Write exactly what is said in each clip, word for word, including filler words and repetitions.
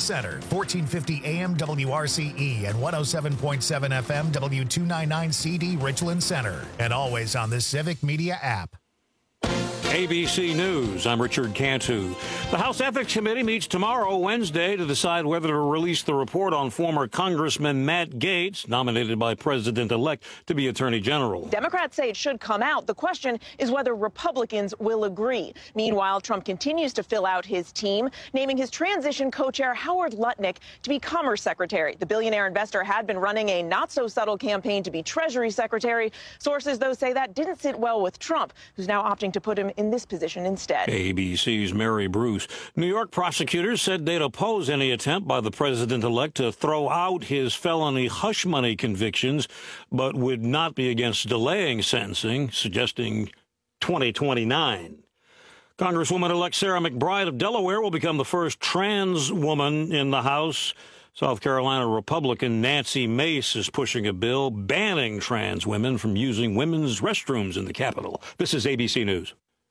Center, fourteen fifty A M W R C E and one oh seven point seven F M W two ninety-nine C D Richland Center. And always on the Civic Media app. A B C News, I'm Richard Cantu. The House Ethics Committee meets tomorrow, Wednesday, to decide whether to release the report on former Congressman Matt Gaetz, nominated by President-elect to be Attorney General. Democrats say it should come out. The question is whether Republicans will agree. Meanwhile, Trump continues to fill out his team, naming his transition co-chair Howard Lutnick to be Commerce Secretary. The billionaire investor had been running a not-so-subtle campaign to be Treasury Secretary. Sources, though, say that didn't sit well with Trump, who's now opting to put him in this position instead. A B C's Mary Bruce. New York prosecutors said they'd oppose any attempt by the president-elect to throw out his felony hush money convictions, but would not be against delaying sentencing, suggesting twenty twenty-nine. Congresswoman-elect Sarah McBride of Delaware will become the first trans woman in the House. South Carolina Republican Nancy Mace is pushing a bill banning trans women from using women's restrooms in the Capitol. This is A B C News.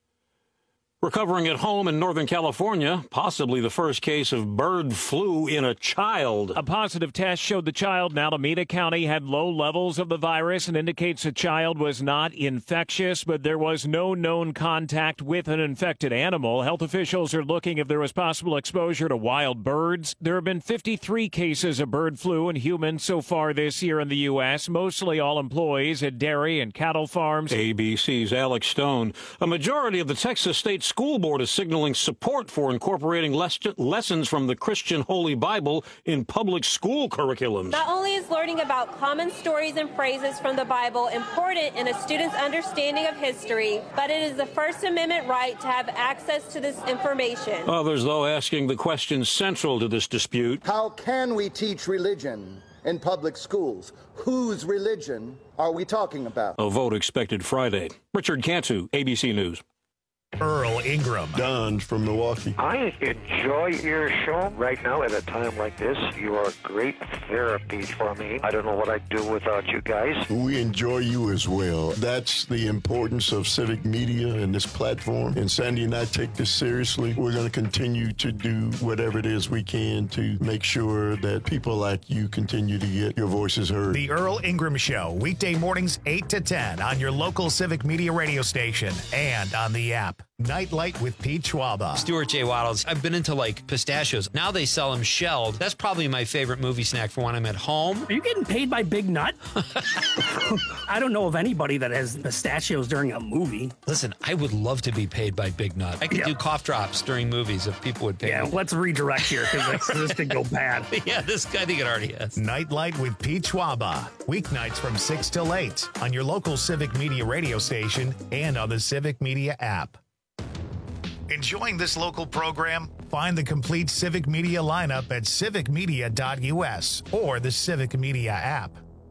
Recovering at home in Northern California, possibly the first case of bird flu in a child. A positive test showed the child in Alameda County had low levels of the virus and indicates the child was not infectious, but there was no known contact with an infected animal. Health officials are looking if there was possible exposure to wild birds. There have been fifty-three cases of bird flu in humans so far this year in the U S, mostly all employees at dairy and cattle farms. A B C's Alex Stone. A majority of the Texas State School Board is signaling support for incorporating les- lessons from the Christian Holy Bible in public school curriculums. Not only is learning about common stories and phrases from the Bible important in a student's understanding of history, but it is the First Amendment right to have access to this information. Others, though, asking the question central to this dispute. How can we teach religion in public schools? Whose religion are we talking about? A vote expected Friday. Richard Cantu, A B C News. Earl Ingram. Don from Milwaukee. I enjoy your show right now at a time like this. You are great therapy for me. I don't know what I'd do without you guys. We enjoy you as well. That's the importance of civic media and this platform. And Sandy and I take this seriously. We're going to continue to do whatever it is we can to make sure that people like you continue to get your voices heard. The Earl Ingram Show, weekday mornings eight to ten on your local civic media radio station and on the app. Nightlight with Pete Schwaba. Stuart J. Waddles. I've been into like pistachios. Now they sell them shelled. That's probably my favorite movie snack for when I'm at home. Are you getting paid by Big Nut? I don't know of anybody that has pistachios during a movie. Listen, I would love to be paid by Big Nut. I could yeah. do cough drops during movies if people would pay yeah, me. Yeah, let's redirect here because this could go bad. Yeah, this I think it already has. Nightlight with Pete Schwaba. Weeknights from six till eight on your local Civic Media radio station and on the Civic Media app. Enjoying this local program? Find the complete Civic Media lineup at civic media dot U S or the Civic Media app.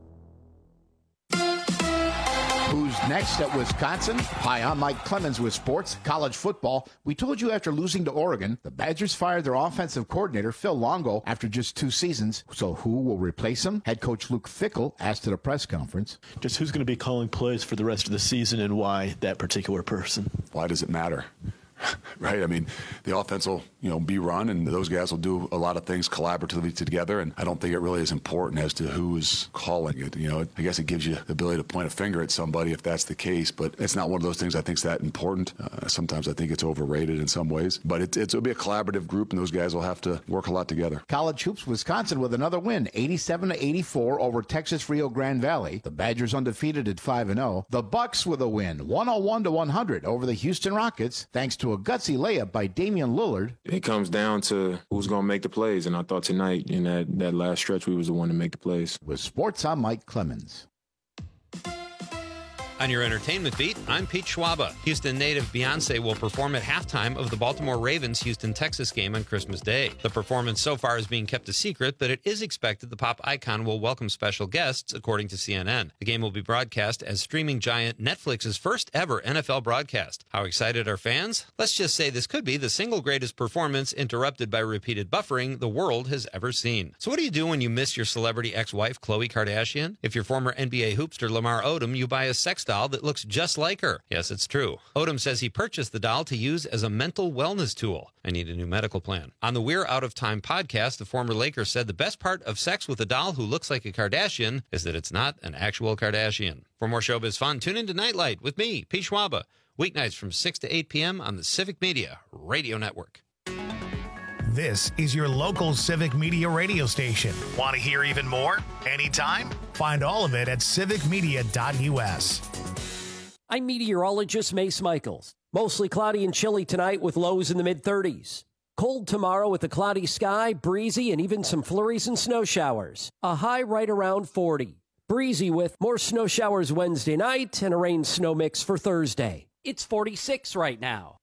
Who's next at Wisconsin? Hi, I'm Mike Clemens with Sports College Football. We told you after losing to Oregon, the Badgers fired their offensive coordinator, Phil Longo, after just two seasons. So who will replace him? Head coach Luke Fickell asked at a press conference. Just who's going to be calling plays for the rest of the season and why that particular person? Why does it matter? Right. I mean, the offense will, you know, be run, and those guys will do a lot of things collaboratively together. And I don't think it really is important as to who is calling it. You know, I guess it gives you the ability to point a finger at somebody if that's the case, but it's not one of those things I think is that important. Uh, sometimes I think it's overrated in some ways, but it, it's, it'll be a collaborative group, and those guys will have to work a lot together. College hoops, Wisconsin with another win, eighty-seven to eighty-four over Texas Rio Grande Valley. The Badgers undefeated at five and oh. The Bucks with a win, one oh one to one hundred over the Houston Rockets, thanks to a gutsy layup by Damian Lillard. It comes down to who's going to make the plays, and I thought tonight in that, that last stretch we was the one to make the plays. With Sports, I'm Mike Clemens. On your entertainment beat, I'm Pete Schwaba. Houston native Beyonce will perform at halftime of the Baltimore Ravens Houston Texas game on Christmas Day. The performance so far is being kept a secret, but it is expected the pop icon will welcome special guests, according to C N N. The game will be broadcast as streaming giant Netflix's first ever N F L broadcast. How excited are fans? Let's just say this could be the single greatest performance interrupted by repeated buffering the world has ever seen. So what do you do when you miss your celebrity ex-wife, Khloe Kardashian? If you're former N B A hoopster Lamar Odom, you buy a sex sex doll that looks just like her. Yes, it's true. Odom says he purchased the doll to use as a mental wellness tool. I need a new medical plan. On the We're Out of Time podcast, the former Laker said the best part of sex with a doll who looks like a Kardashian is that it's not an actual Kardashian. For more showbiz fun, tune into Nightlight with me, Pete Schwaba, weeknights from six to eight p.m. on the Civic Media Radio Network. This is your local Civic Media radio station. Want to hear even more? Anytime? Find all of it at civic media dot u s. I'm meteorologist Mace Michaels. Mostly cloudy and chilly tonight with lows in the mid-thirties. Cold tomorrow with a cloudy sky, breezy, and even some flurries and snow showers. A high right around forty. Breezy with more snow showers Wednesday night and a rain-snow mix for Thursday. It's forty-six right now.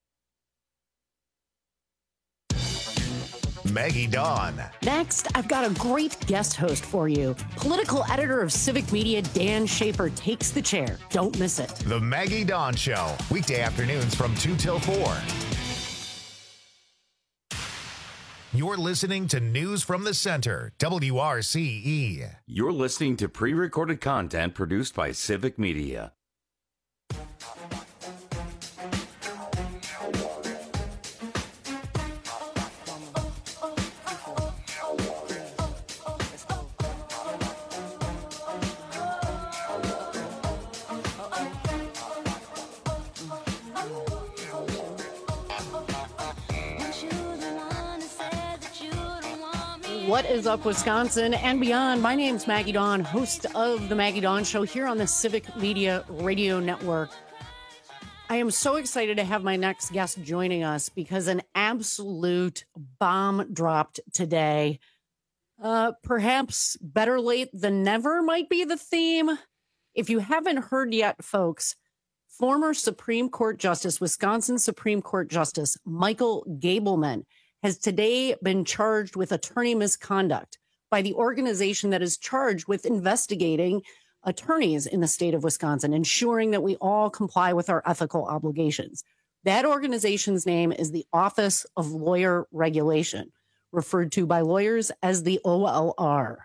Maggie Dawn. Next, I've got a great guest host for you. Political editor of Civic Media, Dan Schaefer, takes the chair. Don't miss it. The Maggie Dawn Show, weekday afternoons from two till four. You're listening to News from the Center, W R C E. You're listening to pre-recorded content produced by Civic Media. What is up, Wisconsin and beyond? My name's Maggie Dawn, host of the Maggie Dawn Show here on the Civic Media Radio Network. I am so excited to have my next guest joining us because an absolute bomb dropped today. Uh, perhaps better late than never might be the theme. If you haven't heard yet, folks, former Supreme Court Justice, Wisconsin Supreme Court Justice Michael Gableman has today been charged with attorney misconduct by the organization that is charged with investigating attorneys in the state of Wisconsin, ensuring that we all comply with our ethical obligations. That organization's name is the Office of Lawyer Regulation, referred to by lawyers as the O L R.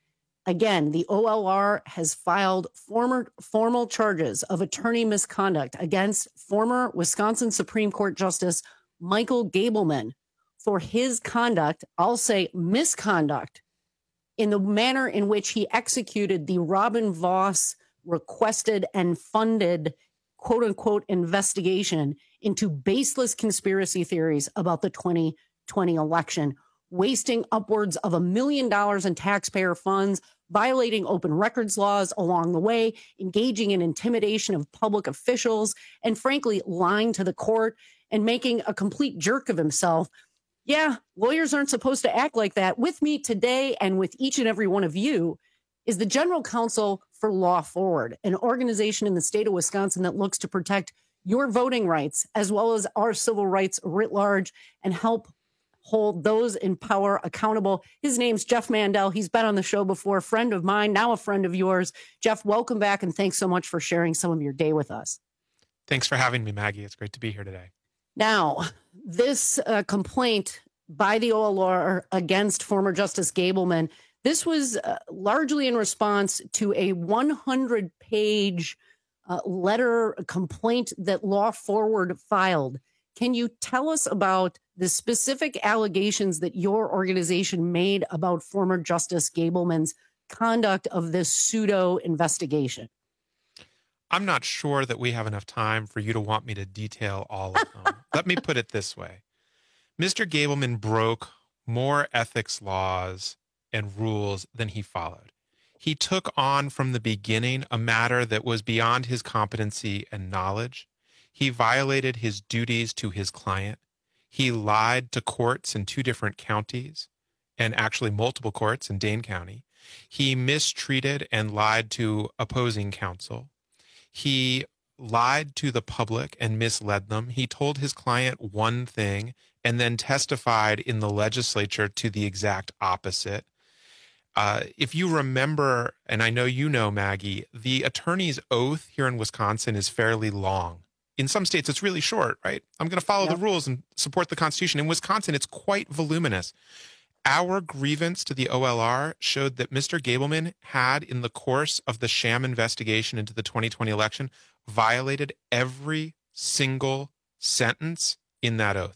Again, the O L R has filed former, formal charges of attorney misconduct against former Wisconsin Supreme Court Justice Michael Gableman for his conduct, I'll say misconduct, in the manner in which he executed the Robin Voss requested and funded quote unquote investigation into baseless conspiracy theories about the twenty twenty election, wasting upwards of a million dollars in taxpayer funds, violating open records laws along the way, engaging in intimidation of public officials, and frankly, lying to the court and making a complete jerk of himself. Yeah, lawyers aren't supposed to act like that. With me today and with each and every one of you is the General Counsel for Law Forward, an organization in the state of Wisconsin that looks to protect your voting rights as well as our civil rights writ large and help hold those in power accountable. His name's Jeff Mandel. He's been on the show before, a friend of mine, now a friend of yours. Jeff, welcome back, and thanks so much for sharing some of your day with us. Thanks for having me, Maggie. It's great to be here today. Now, this uh, complaint by the O L R against former Justice Gableman, this was uh, largely in response to a one hundred page uh, letter complaint that Law Forward filed. Can you tell us about the specific allegations that your organization made about former Justice Gableman's conduct of this pseudo investigation? I'm not sure that we have enough time for you to want me to detail all of them. Let me put it this way. Mister Gableman broke more ethics laws and rules than he followed. He took on from the beginning a matter that was beyond his competency and knowledge. He violated his duties to his client. He lied to courts in two different counties, and actually multiple courts in Dane County. He mistreated and lied to opposing counsel. He lied to the public and misled them. He told his client one thing and then testified in the legislature to the exact opposite. Uh, if you remember, and I know you know, Maggie, the attorney's oath here in Wisconsin is fairly long. In some states, it's really short, right? I'm going to follow yep. the rules and support the Constitution. In Wisconsin, it's quite voluminous. Our grievance to the O L R showed that Mister Gableman had, in the course of the sham investigation into the twenty twenty election, violated every single sentence in that oath.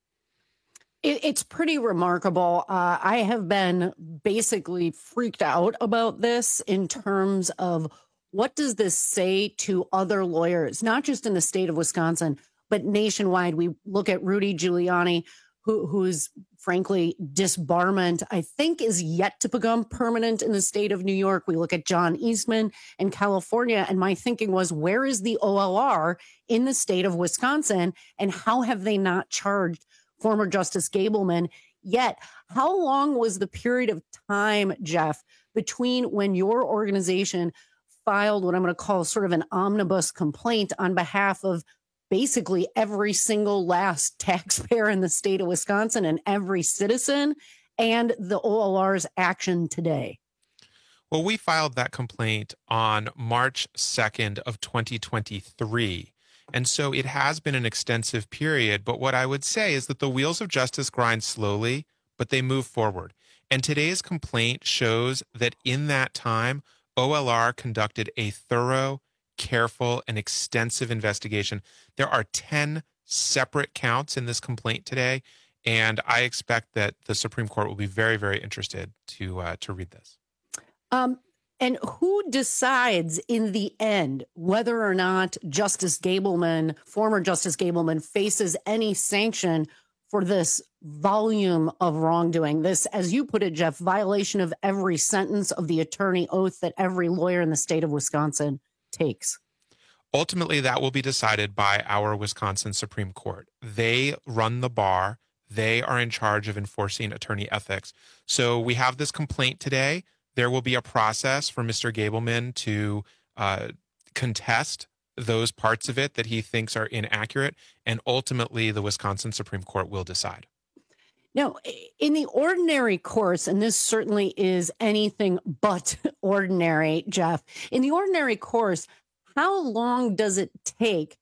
It, it's pretty remarkable. Uh, I have been basically freaked out about this in terms of what does this say to other lawyers, not just in the state of Wisconsin, but nationwide. We look at Rudy Giuliani, who, who's frankly disbarment, I think, is yet to become permanent in the state of New York. We look at John Eastman in California, and my thinking was, where is the O L R in the state of Wisconsin, and how have they not charged former Justice Gableman yet? How long was the period of time, Jeff, between when your organization filed what I'm going to call sort of an omnibus complaint on behalf of basically every single last taxpayer in the state of Wisconsin and every citizen, and the O L R's action today? Well, we filed that complaint on March second of twenty twenty-three. And so it has been an extensive period. But what I would say is that the wheels of justice grind slowly, but they move forward. And today's complaint shows that in that time, O L R conducted a thorough, careful, and extensive investigation. There are ten separate counts in this complaint today, and I expect that the Supreme Court will be very, very interested to uh, to read this. Um, and who decides in the end whether or not Justice Gableman, former Justice Gableman, faces any sanction for this volume of wrongdoing? This, as you put it, Jeff, violation of every sentence of the attorney oath that every lawyer in the state of Wisconsin takes. Ultimately, that will be decided by our Wisconsin Supreme Court. They run the bar. They are in charge of enforcing attorney ethics. So we have this complaint today. There will be a process for Mister Gableman to uh, contest those parts of it that he thinks are inaccurate, and ultimately the Wisconsin Supreme Court will decide. Now, in the ordinary course, and this certainly is anything but ordinary, Jeff, in the ordinary course, how long does it take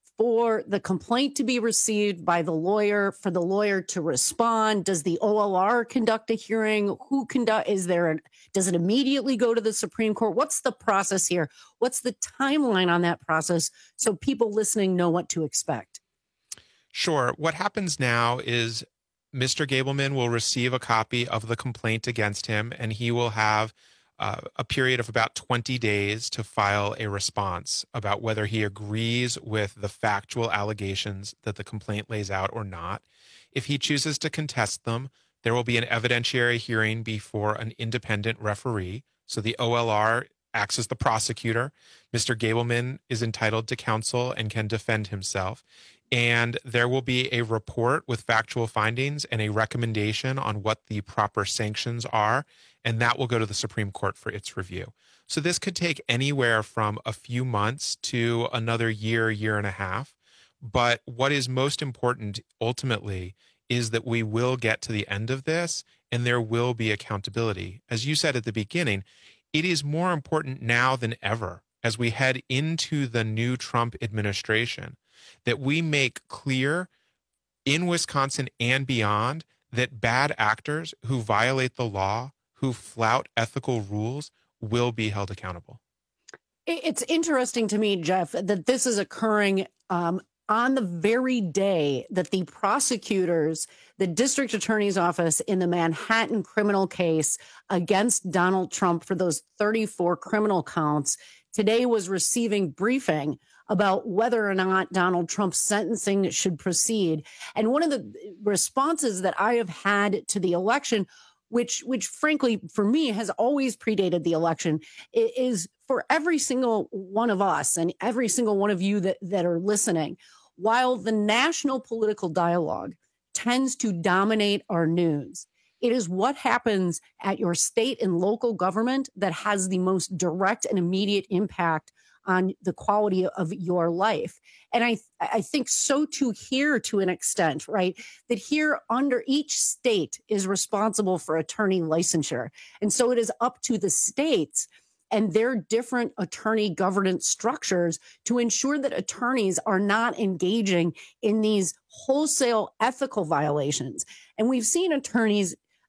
for the complaint to be received by the lawyer, for the lawyer to respond? Does the O L R conduct a hearing? Who conduct? Is there an, does it immediately go to the Supreme Court? What's the process here? What's the timeline on that process so people listening know what to expect? Sure. What happens now is Mister Gableman will receive a copy of the complaint against him, and he will have uh, a period of about twenty days to file a response about whether he agrees with the factual allegations that the complaint lays out or not. If he chooses to contest them, there will be an evidentiary hearing before an independent referee. So the O L R acts as the prosecutor. Mister Gableman is entitled to counsel and can defend himself. And there will be a report with factual findings and a recommendation on what the proper sanctions are, and that will go to the Supreme Court for its review. So this could take anywhere from a few months to another year, year and a half. But what is most important ultimately is that we will get to the end of this and there will be accountability. As you said at the beginning, it is more important now than ever as we head into the new Trump administration that we make clear in Wisconsin and beyond that bad actors who violate the law, who flout ethical rules, will be held accountable. It's interesting to me, Jeff, that this is occurring um, on the very day that the prosecutors, the district attorney's office in the Manhattan criminal case against Donald Trump for those thirty-four criminal counts, today was receiving briefing about whether or not Donald Trump's sentencing should proceed. And one of the responses that I have had to the election, which, which frankly, for me, has always predated the election, is for every single one of us and every single one of you that, that are listening, while the national political dialogue tends to dominate our news, it is what happens at your state and local government that has the most direct and immediate impact on the quality of your life. And I, I think so too here to an extent, right? That here under each state is responsible for attorney licensure. And so it is up to the states and their different attorney governance structures to ensure that attorneys are not engaging in these wholesale ethical violations. And we've seen attorneys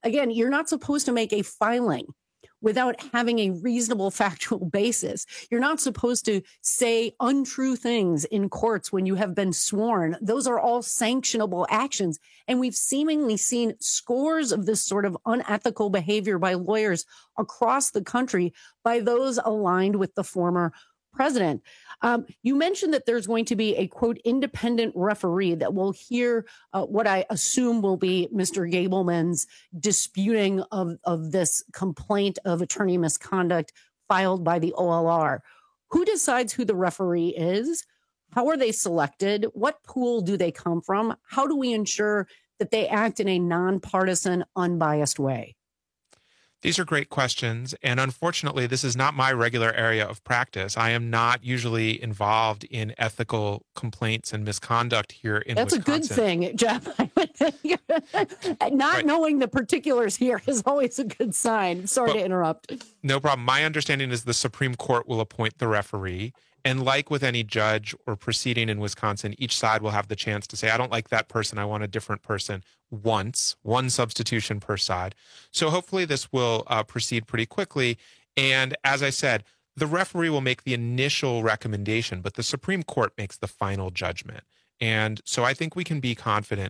Again, you're not supposed to make a filing without having a reasonable factual basis. You're not supposed to say untrue things in courts when you have been sworn. Those are all sanctionable actions. And we've seemingly seen scores of this sort of unethical behavior by lawyers across the country by those aligned with the former president. Um, you mentioned that there's going to be a, quote, independent referee that will hear uh, what I assume will be Mister Gableman's disputing of, of this complaint of attorney misconduct filed by the O L R. Who decides who the referee is? How are they selected? What pool do they come from? How do we ensure that they act in a nonpartisan, unbiased way? These are great questions. And unfortunately, this is not my regular area of practice. I am not usually involved in ethical complaints and misconduct here in That's Wisconsin. That's a good thing, Jeff. Not right. knowing the particulars here is always a good sign. Sorry but, to interrupt. No problem. My understanding is the Supreme Court will appoint the referee. And like with any judge or proceeding in Wisconsin, each side will have the chance to say, I don't like that person, I want a different person once, one substitution per side. So hopefully this will uh, proceed pretty quickly. And as I said, the referee will make the initial recommendation, but the Supreme Court makes the final judgment. And so I think we can be confident.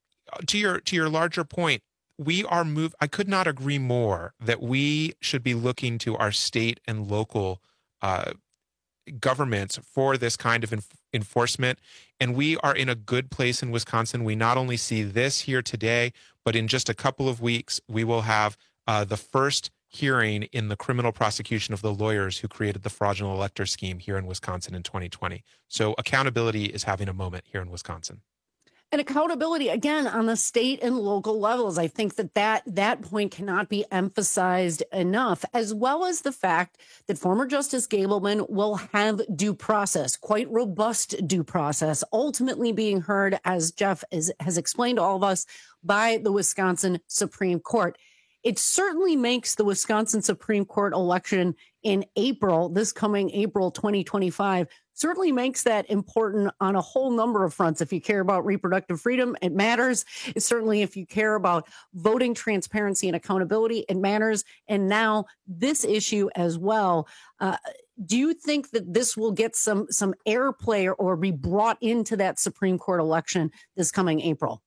To your, to your larger point, we are move. I could not agree more that we should be looking to our state and local uh governments for this kind of enf- enforcement. And we are in a good place in Wisconsin. We not only see this here today, but in just a couple of weeks, we will have uh, the first hearing in the criminal prosecution of the lawyers who created the fraudulent elector scheme here in Wisconsin in twenty twenty. So accountability is having a moment here in Wisconsin. And accountability, again, on the state and local levels. I think that, that that point cannot be emphasized enough, as well as the fact that former Justice Gableman will have due process, quite robust due process, ultimately being heard, as Jeff is, has explained to all of us, by the Wisconsin Supreme Court. It certainly makes the Wisconsin Supreme Court election in April, this coming April twenty twenty-five, certainly makes that important on a whole number of fronts. If you care about reproductive freedom, it matters. It's certainly if you care about voting transparency and accountability, it matters. And now this issue as well. Uh, do you think that this will get some some airplay or be brought into that Supreme Court election this coming April?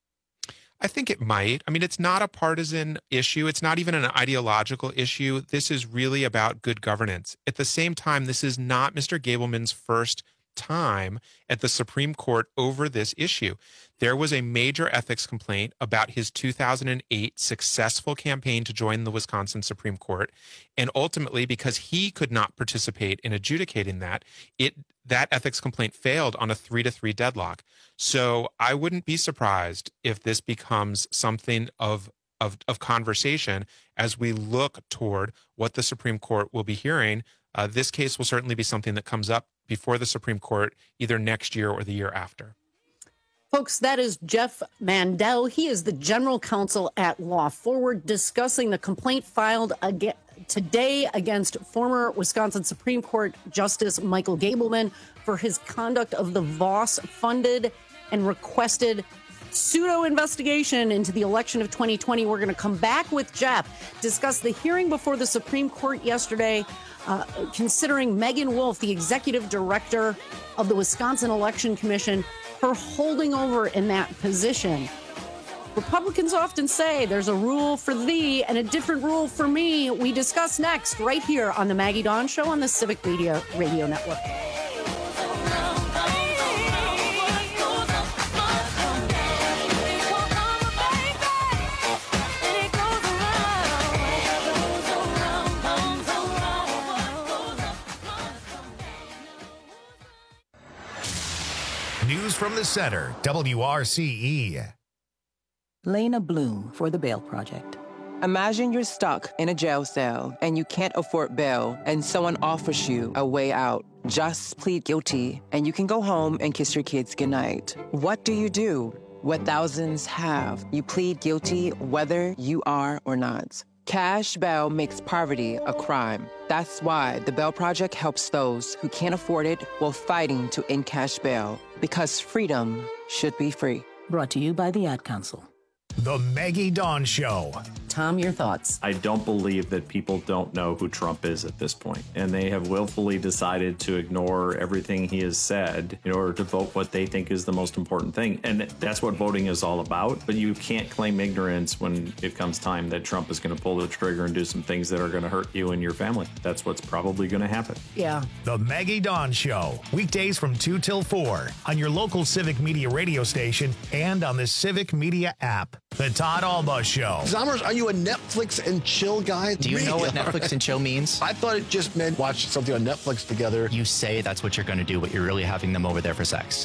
I think it might. I mean, it's not a partisan issue. It's not even an ideological issue. This is really about good governance. At the same time, this is not Mister Gableman's first time at the Supreme Court over this issue. There was a major ethics complaint about his two thousand eight successful campaign to join the Wisconsin Supreme Court. And ultimately, because he could not participate in adjudicating that, it that ethics complaint failed on a three to three deadlock. So I wouldn't be surprised if this becomes something of, of, of conversation as we look toward what the Supreme Court will be hearing. Uh, this case will certainly be something that comes up before the Supreme Court either next year or the year after. Folks, that is Jeff Mandel. He is the general counsel at Law Forward, discussing the complaint filed again today against former Wisconsin Supreme Court Justice Michael Gableman for his conduct of the Voss-funded and requested pseudo-investigation into the election of twenty twenty. We're going to come back with Jeff, discuss the hearing before the Supreme Court yesterday, uh, considering Megan Wolf, the executive director of the Wisconsin Election Commission, her holding over in that position. Republicans often say there's a rule for thee and a different rule for me. We discuss next right here on the Maggie Dawn Show on the Civic Media Radio Network. News from the center, W R C E. Lena Bloom for the Bail Project. Imagine you're stuck in a jail cell and you can't afford bail and someone offers you a way out. Just plead guilty and you can go home and kiss your kids goodnight. What do you do? What thousands have. You plead guilty whether you are or not. Cash bail makes poverty a crime. That's why the Bail Project helps those who can't afford it while fighting to end cash bail. Because freedom should be free. Brought to you by the Ad Council. The Maggie Dawn Show. Tom, your thoughts? I don't believe that people don't know who Trump is at this point, and they have willfully decided to ignore everything he has said in order to vote what they think is the most important thing. And that's what voting is all about. But you can't claim ignorance when it comes time that Trump is going to pull the trigger and do some things that are going to hurt you and your family. That's what's probably going to happen. Yeah. The Maggie Dawn Show, weekdays from two till four on your local Civic Media radio station and on the Civic Media app. The Todd Alba Show. Zommers, are you a Netflix and chill guy? Do you Me? know what Netflix and chill means? I thought it just meant watch something on Netflix together. You say that's what you're going to do, but you're really having them over there for sex.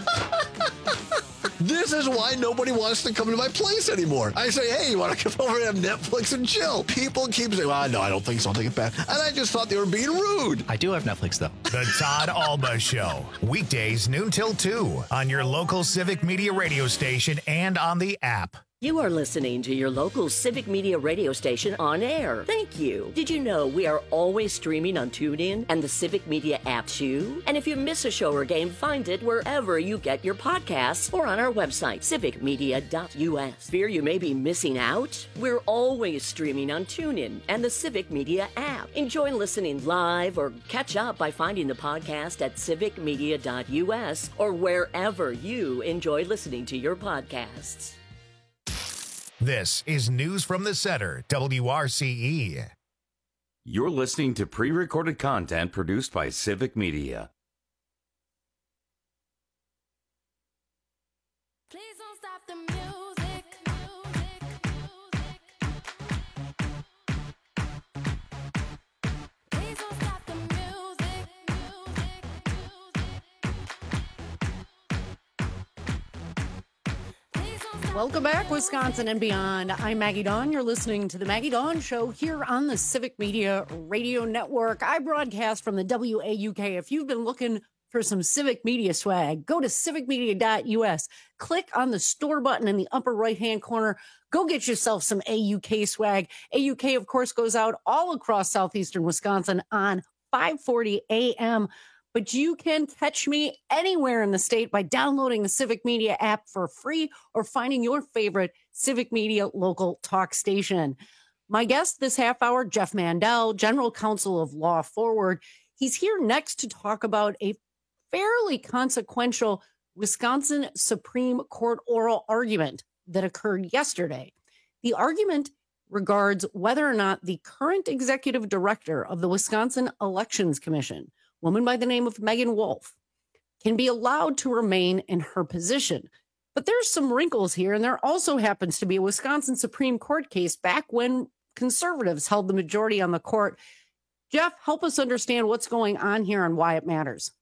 This is why nobody wants to come to my place anymore. I say, hey, you want to come over and have Netflix and chill? People keep saying, well, no, I don't think so. I'll take it back. And I just thought they were being rude. I do have Netflix, though. The Todd Alba Show, weekdays noon till two on your local Civic Media radio station and on the app. You are listening to your local Civic Media radio station on air. Thank you. Did you know we are always streaming on TuneIn and the Civic Media app too? And if you miss a show or game, find it wherever you get your podcasts or on our website, civic media dot u s. Fear you may be missing out? We're always streaming on TuneIn and the Civic Media app. Enjoy listening live or catch up by finding the podcast at civic media dot u s or wherever you enjoy listening to your podcasts. This is News from the Center, W R C E. You're listening to pre-recorded content produced by Civic Media. Please don't stop the music. Please don't stop the music. Welcome back, Wisconsin and beyond. I'm Maggie Dawn. You're listening to the Maggie Dawn Show here on the Civic Media Radio Network. I broadcast from the W A U K. If you've been looking for some Civic Media swag, go to civic media dot u s. Click on the store button in the upper right-hand corner. Go get yourself some A U K swag. A U K, of course, goes out all across southeastern Wisconsin on five forty a m But you can catch me anywhere in the state by downloading the Civic Media app for free or finding your favorite Civic Media local talk station. My guest this half hour, Jeff Mandel, General Counsel of Law Forward. He's here next to talk about a fairly consequential Wisconsin Supreme Court oral argument that occurred yesterday. The argument regards whether or not the current executive director of the Wisconsin Elections Commission, woman by the name of Megan Wolf, can be allowed to remain in her position. But there's some wrinkles here, and there also happens to be a Wisconsin Supreme Court case back when conservatives held the majority on the court. Jeff, help us understand what's going on here and why it matters.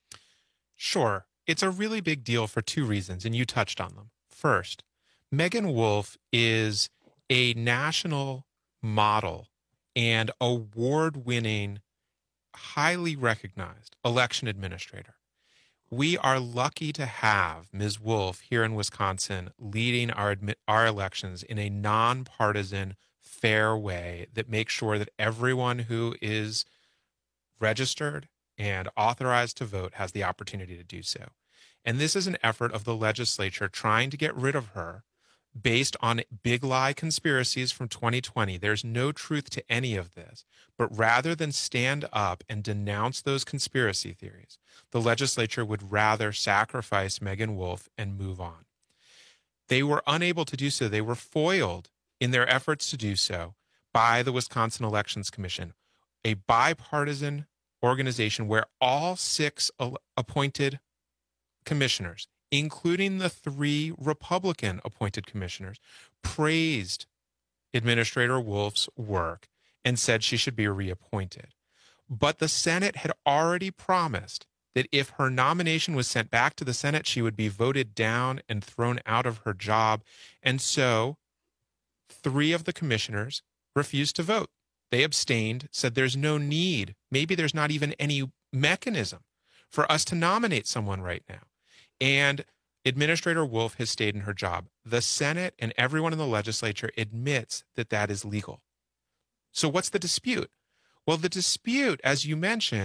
Sure. It's a really big deal for two reasons, and you touched on them. First, Megan Wolf is a national model and award-winning, highly recognized election administrator. We are lucky to have Miz Wolf here in Wisconsin leading our admi- our elections in a nonpartisan, fair way that makes sure that everyone who is registered and authorized to vote has the opportunity to do so. And this is an effort of the legislature trying to get rid of her based on big lie conspiracies from twenty twenty. There's no truth to any of this. But rather than stand up and denounce those conspiracy theories, the legislature would rather sacrifice Megan Wolf and move on. They were unable to do so. They were foiled in their efforts to do so by the Wisconsin Elections Commission, a bipartisan organization where all six appointed commissioners, including the three Republican appointed commissioners, praised Administrator Wolf's work and said she should be reappointed. But the Senate had already promised that if her nomination was sent back to the Senate, she would be voted down and thrown out of her job. And so three of the commissioners refused to vote. They abstained, said there's no need. Maybe there's not even any mechanism for us to nominate someone right now. And Administrator Wolf has stayed in her job. The Senate and everyone in the legislature admits that that is legal. So what's the dispute? Well, the dispute, as you mentioned,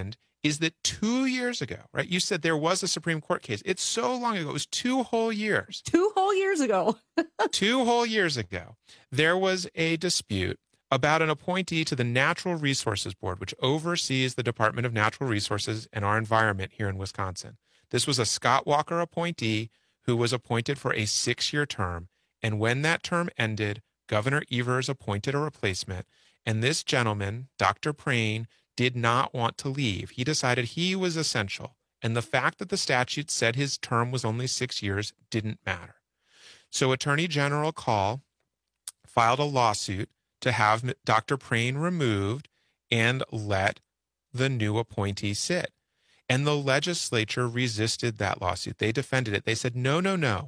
is that two years ago, right? You said there was a Supreme Court case. It's so long ago. It was two whole years. Two whole years ago. two whole years ago, there was a dispute about an appointee to the Natural Resources Board, which oversees the Department of Natural Resources and our environment here in Wisconsin. This was a Scott Walker appointee who was appointed for a six-year term. And when that term ended, Governor Evers appointed a replacement. And this gentleman, Doctor Prane, did not want to leave. He decided he was essential. And the fact that the statute said his term was only six years didn't matter. So Attorney General Call filed a lawsuit to have Doctor Prane removed and let the new appointee sit. And the legislature resisted that lawsuit. They defended it. They said, no, no, no.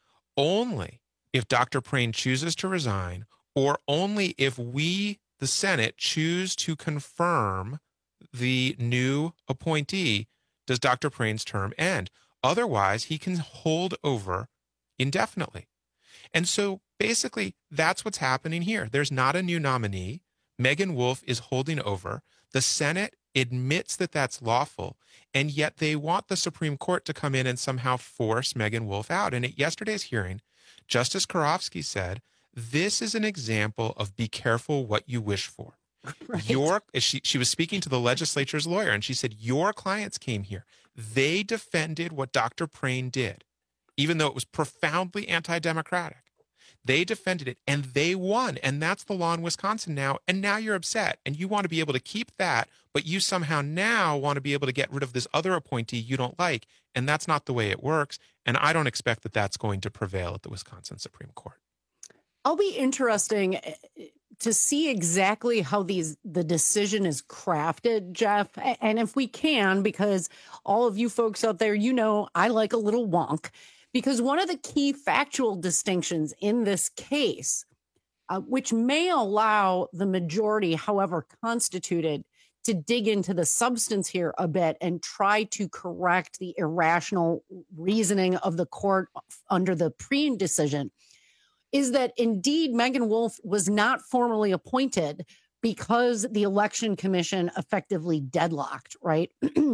Only if Doctor Prane chooses to resign, or only if we, the Senate, choose to confirm the new appointee, does Doctor Prane's term end. Otherwise, he can hold over indefinitely. And so basically, that's what's happening here. There's not a new nominee. Megan Wolf is holding over. The Senate admits that that's lawful, and yet they want the Supreme Court to come in and somehow force Megan Wolf out. And at yesterday's hearing, Justice Karofsky said, this is an example of be careful what you wish for. Right. Your, she, she was speaking to the legislature's lawyer, and she said, your clients came here. They defended what Doctor Prane did, even though it was profoundly anti-democratic. They defended it, and they won, and that's the law in Wisconsin now, and now you're upset, and you want to be able to keep that, but you somehow now want to be able to get rid of this other appointee you don't like, and that's not the way it works, and I don't expect that that's going to prevail at the Wisconsin Supreme Court. I'll be interesting to see exactly how these the decision is crafted, Jeff, and if we can, because all of you folks out there, you know, I like a little wonk. Because one of the key factual distinctions in this case, uh, which may allow the majority, however constituted, to dig into the substance here a bit and try to correct the irrational reasoning of the court under the Prane decision, is that indeed Megan Wolf was not formally appointed because the Election Commission effectively deadlocked, right?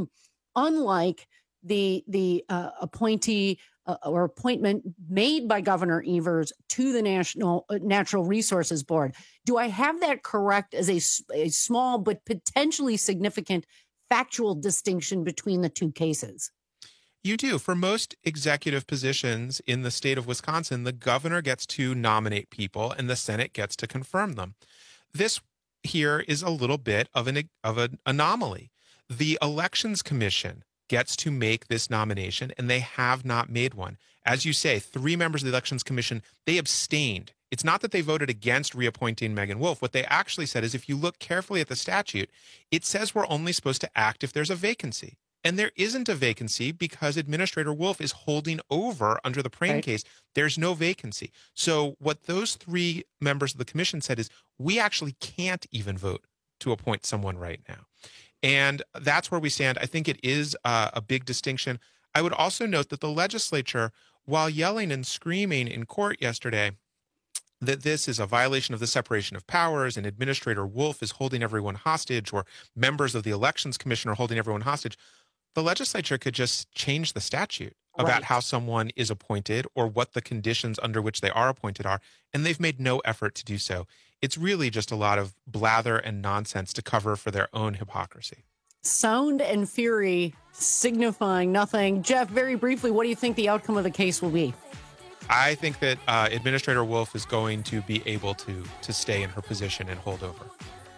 Unlike the, the uh, appointee Uh, or appointment made by Governor Evers to the National uh, Natural Resources Board. Do I have that correct as a, a small but potentially significant factual distinction between the two cases? You do. For most executive positions in the state of Wisconsin, the governor gets to nominate people and the Senate gets to confirm them. This here is a little bit of an of an anomaly. The Elections Commission gets to make this nomination, and they have not made one. As you say, three members of the Elections Commission, they abstained. It's not that they voted against reappointing Megan Wolf. What they actually said is if you look carefully at the statute, it says we're only supposed to act if there's a vacancy. And there isn't a vacancy because Administrator Wolf is holding over under the Prane right. case. There's no vacancy. So what those three members of the commission said is we actually can't even vote to appoint someone right now. And that's where we stand. I think it is uh, a big distinction. I would also note that the legislature, while yelling and screaming in court yesterday that this is a violation of the separation of powers and Administrator Wolf is holding everyone hostage or members of the Elections Commission are holding everyone hostage, the legislature could just change the statute about right. how someone is appointed or what the conditions under which they are appointed are, and they've made no effort to do so. It's really just a lot of blather and nonsense to cover for their own hypocrisy. Sound and fury signifying nothing. Jeff, very briefly, what do you think the outcome of the case will be? I think that uh, Administrator Wolf is going to be able to to stay in her position and hold over.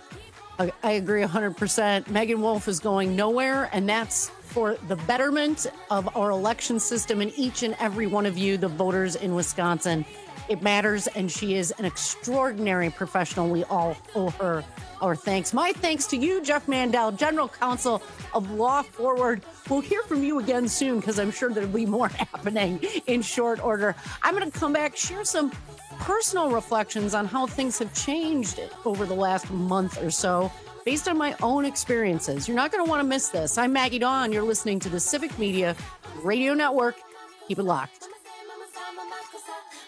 I, I agree one hundred percent. Megan Wolf is going nowhere, and that's for the betterment of our election system and each and every one of you, the voters in Wisconsin. It matters, and she is an extraordinary professional. We all owe her our thanks. My thanks to you, Jeff Mandel, General Counsel of Law Forward. We'll hear from you again soon because I'm sure there'll be more happening in short order. I'm going to come back, share some personal reflections on how things have changed over the last month or so based on my own experiences. You're not going to want to miss this. I'm Maggie Dawn. You're listening to the Civic Media Radio Network. Keep it locked.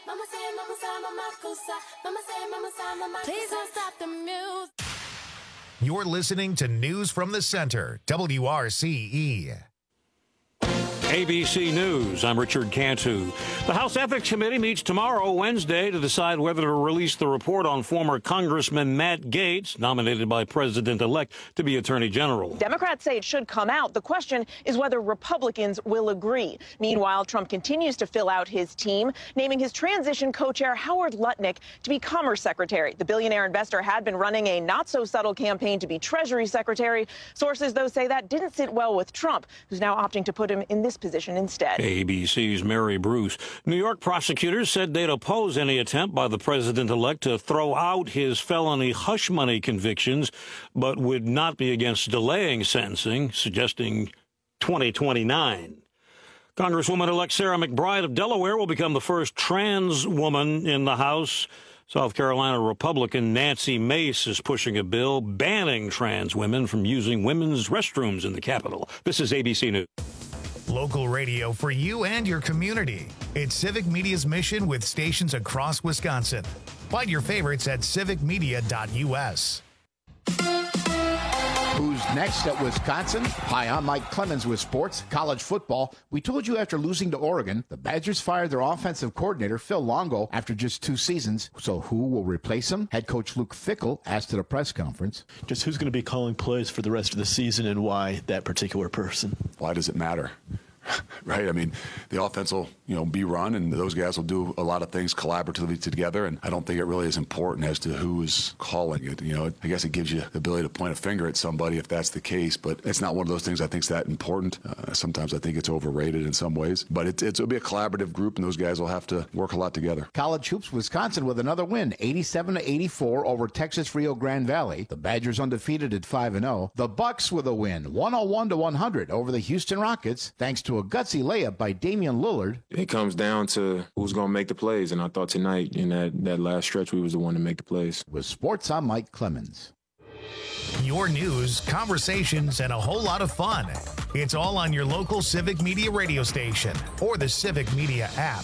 Please don't stop the music. You're listening to News from the Center, W R C E. A B C News, I'm Richard Cantu. The House Ethics Committee meets tomorrow, Wednesday, to decide whether to release the report on former Congressman Matt Gaetz, nominated by President-elect to be Attorney General. Democrats say it should come out. The question is whether Republicans will agree. Meanwhile, Trump continues to fill out his team, naming his transition co-chair Howard Lutnick to be Commerce Secretary. The billionaire investor had been running a not-so-subtle campaign to be Treasury Secretary. Sources, though, say that didn't sit well with Trump, who's now opting to put him in this position instead. A B C's Mary Bruce. New York prosecutors said they'd oppose any attempt by the president-elect to throw out his felony hush money convictions, but would not be against delaying sentencing, suggesting twenty twenty-nine. Congresswoman-elect Sarah McBride of Delaware will become the first trans woman in the House. South Carolina Republican Nancy Mace is pushing a bill banning trans women from using women's restrooms in the Capitol. This is A B C News. Local radio for you and your community. It's Civic Media's mission with stations across Wisconsin. Find your favorites at civic media dot U S. Who's next at Wisconsin? Hi, I'm Mike Clemens with sports, college football. We told you after losing to Oregon, the Badgers fired their offensive coordinator, Phil Longo, after just two seasons. So who will replace him? Head coach Luke Fickell asked at a press conference. Just who's going to be calling plays for the rest of the season and why that particular person? Why does it matter? Right. I mean, the offense will, you know, be run, and those guys will do a lot of things collaboratively together. And I don't think it really is important as to who is calling it. You know, I guess it gives you the ability to point a finger at somebody if that's the case, but it's not one of those things I think is that important. Uh, sometimes I think it's overrated in some ways, but it, it's, it'll be a collaborative group, and those guys will have to work a lot together. College hoops, Wisconsin with another win, eighty-seven to eighty-four over Texas Rio Grande Valley. The Badgers undefeated at five and oh. The Bucks with a win, one oh one to one hundred over the Houston Rockets, thanks to a gutsy layup by Damian Lillard. It comes down to who's going to make the plays, and I thought tonight in that, that last stretch we was the one to make the plays. With sports, I'm Mike Clemens. Your news, conversations, and a whole lot of fun. It's all on your local Civic Media radio station or the Civic Media app.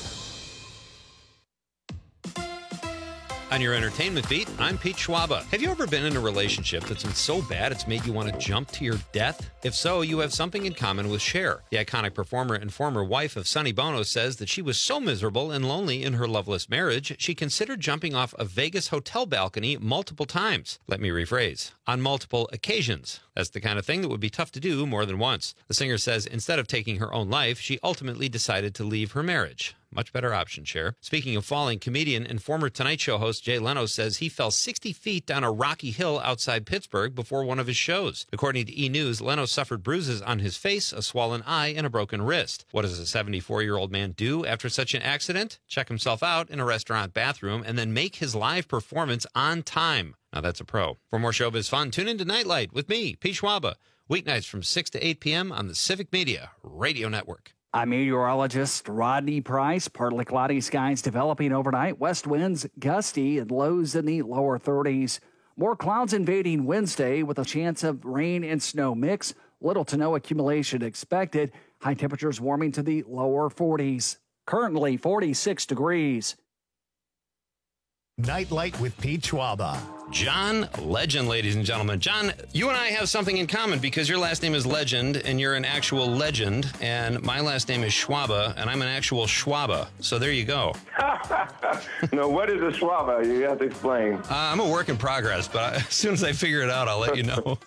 On your entertainment beat, I'm Pete Schwaba. Have you ever been in a relationship that's been so bad it's made you want to jump to your death? If so, you have something in common with Cher. The iconic performer and former wife of Sonny Bono says that she was so miserable and lonely in her loveless marriage, she considered jumping off a Vegas hotel balcony multiple times. Let me rephrase, on multiple occasions. That's the kind of thing that would be tough to do more than once. The singer says instead of taking her own life, she ultimately decided to leave her marriage. Much better option, Cher. Speaking of falling, comedian and former Tonight Show host Jay Leno says he fell sixty feet down a rocky hill outside Pittsburgh before one of his shows. According to E! News, Leno suffered bruises on his face, a swollen eye, and a broken wrist. What does a seventy-four-year-old man do after such an accident? Check himself out in a restaurant bathroom and then make his live performance on time. Now that's a pro. For more showbiz fun, tune in to Nightlight with me, Pete Schwaba, weeknights from six to eight p.m. on the Civic Media Radio Network. I'm meteorologist Rodney Price. Partly cloudy skies developing overnight. West winds gusty and lows in the lower thirties. More clouds invading Wednesday with a chance of rain and snow mix. Little to no accumulation expected. High temperatures warming to the lower forties. Currently forty-six degrees. Nightlight with Pete Schwaba. John Legend, ladies and gentlemen. John, you and I have something in common because your last name is Legend and you're an actual legend, and my last name is Schwaba and I'm an actual Schwaba. So there you go. No, what is a Schwaba? You have to explain. Uh, I'm a work in progress, but I, as soon as I figure it out, I'll let you know.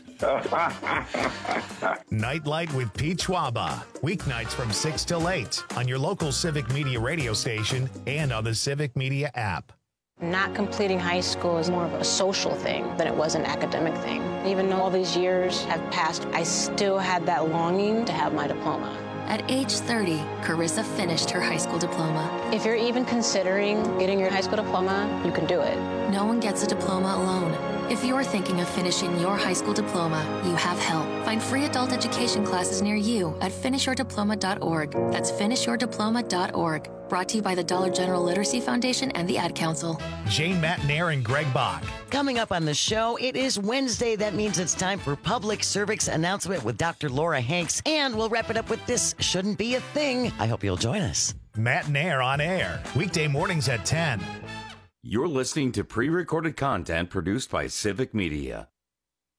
Nightlight with Pete Schwaba. Weeknights from six till eight on your local Civic Media radio station and on the Civic Media app. Not completing high school is more of a social thing than it was an academic thing. Even though all these years have passed, I still had that longing to have my diploma. At age thirty, Carissa finished her high school diploma. If you're even considering getting your high school diploma, you can do it. No one gets a diploma alone. If you're thinking of finishing your high school diploma, you have help. Find free adult education classes near you at finish your diploma dot org. That's finish your diploma dot org. Brought to you by the Dollar General Literacy Foundation and the Ad Council. Jane Matnair and Greg Bach. Coming up on the show, it is Wednesday. That means it's time for Public Cervix Announcement with Doctor Laura Hanks. And we'll wrap it up with This Shouldn't Be a Thing. I hope you'll join us. Matnair on air, weekday mornings at ten. You're listening to pre-recorded content produced by Civic Media.